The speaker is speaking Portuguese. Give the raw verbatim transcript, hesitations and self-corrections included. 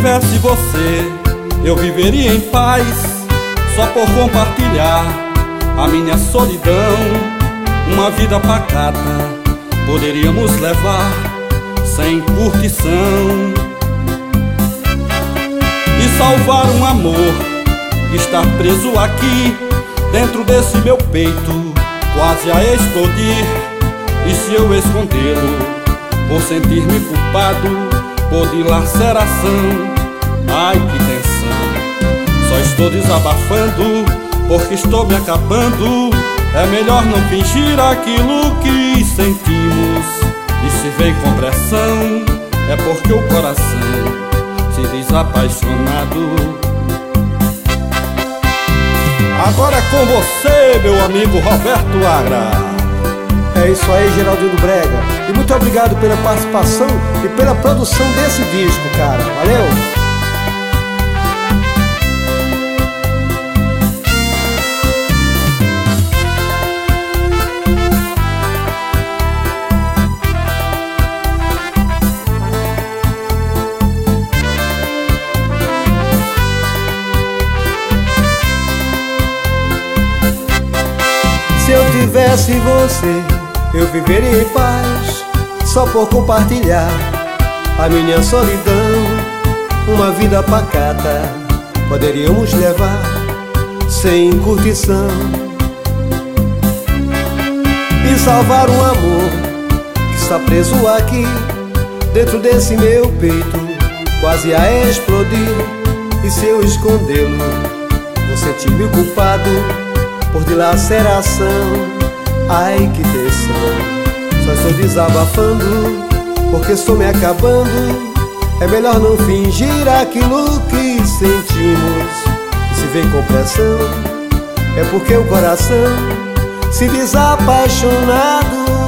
tivesse você, eu viveria em paz, só por compartilhar a minha solidão. Uma vida pacata poderíamos levar, sem curtição, e salvar um amor que está preso aqui, dentro desse meu peito, quase a explodir. E se eu escondê-lo, vou sentir-me culpado por dilaceração. Ai, que tensão, só estou desabafando, porque estou me acabando. É melhor não fingir aquilo que sentimos, e se vem com pressão, é porque o coração se diz apaixonado. Agora é com você, meu amigo Roberto Agra. É isso aí, Geraldinho Brega. E muito obrigado pela participação e pela produção desse disco, cara. Valeu! Se eu tivesse você, eu viveria em paz, só por compartilhar a minha solidão. Uma vida pacata poderíamos levar, sem curtição, e salvar um amor que está preso aqui, dentro desse meu peito, quase a explodir. E se eu escondê-lo, vou sentir-me culpado por dilaceração. Ai, que tensão, só estou desabafando, porque estou me acabando. É melhor não fingir aquilo que sentimos, e se vem com pressão, é porque o coração se diz apaixonado.